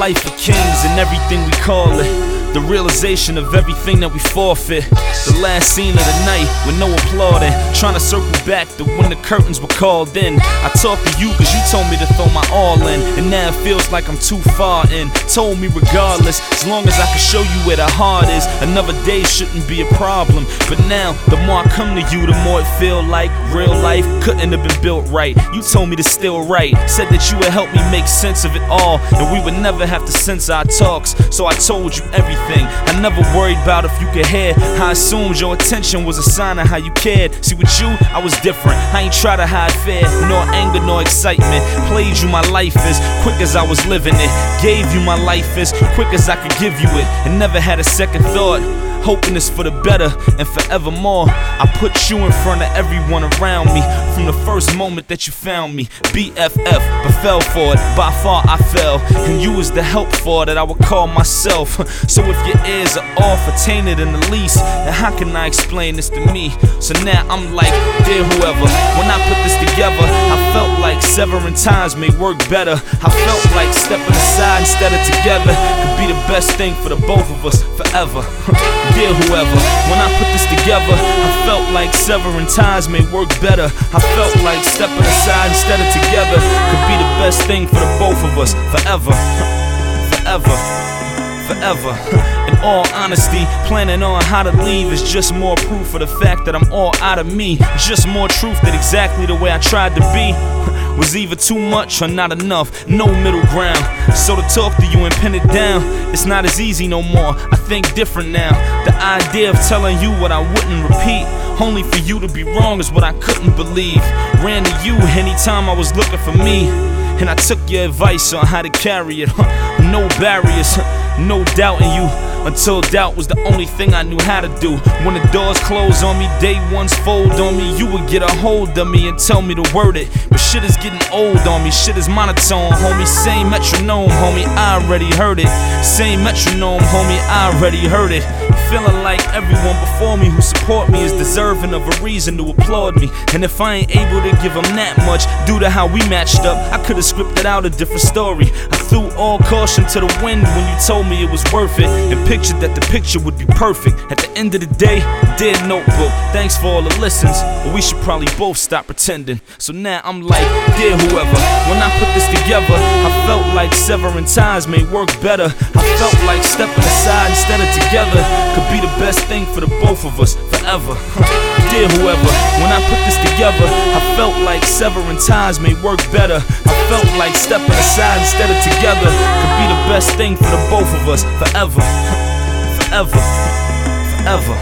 life of kings and everything we call it. The realization of everything that we forfeit. The last scene of the night with no applauding. Trying to circle back to when the curtains were called in. I talked to you cause you told me to throw my all in. And now it feels like I'm too far in. Told me regardless, as long as I can show you where the heart is, another day shouldn't be a problem. But now, the more I come to you, the more it feel like real life couldn't have been built right. You told me to still write, said that you would help me make sense of it all, and we would never have to censor our talks. So I told you everything. I never worried about if you could hear. I assumed your attention was a sign of how you cared. See, with you, I was different. I ain't try to hide fear, nor anger, nor excitement. Played you my life as quick as I was living it. Gave you my life as quick as I could give you it. And never had a second thought, hoping it's for the better and forevermore. I put you in front of everyone around me from the first moment that you found me. BFF, but fell for it. By far I fell, and you was the help for that I would call myself. So if your ears are off or tainted in the least, then how can I explain this to me? So now I'm like, dear whoever, when I put this together, I felt like severing ties may work better. I felt like stepping aside instead of together could be the best thing for the both of us forever. Dear whoever, when I put this together, I felt like severing ties may work better. I felt like stepping aside instead of together could be the best thing for the both of us forever. Forever. Forever. In all honesty, planning on how to leave is just more proof of the fact that I'm all out of me. Just more truth that exactly the way I tried to be was either too much or not enough. No middle ground. So to talk to you and pin it down, it's not as easy no more. I think different now. The idea of telling you what I wouldn't repeat, only for you to be wrong, is what I couldn't believe. Ran to you anytime I was looking for me, and I took your advice on how to carry it. No barriers, no doubt in you, until doubt was the only thing I knew how to do. When the doors close on me, day ones fold on me, you would get a hold of me and tell me to word it. But shit is getting old on me, shit is monotone, homie. Same metronome, homie, I already heard it. Same metronome, homie, I already heard it. Feeling like everyone before me who support me is deserving of a reason to applaud me. And if I ain't able to give them that much due to how we matched up, I could've scripted out a different story. I threw all caution to the wind when you told me it was worth it, and pictured that the picture would be perfect. At the end of the day, dear notebook, thanks for all the listens, but we should probably both stop pretending. So now I'm like, dear whoever, when I put this together, I felt like severing ties may work better. I felt like stepping aside instead of together could be the best thing for the both of us forever. Dear whoever, when I put this together, I felt like severing ties may work better. I felt like stepping aside instead of together could be the best thing for the both of us forever. Forever. Forever.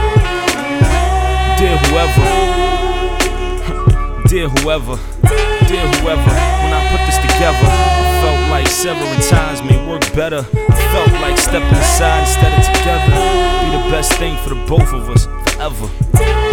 Dear whoever. Dear whoever. Dear whoever, when I put this together, I felt like severing ties may work better. I felt like stepping aside instead of together be the best thing for the both of us forever.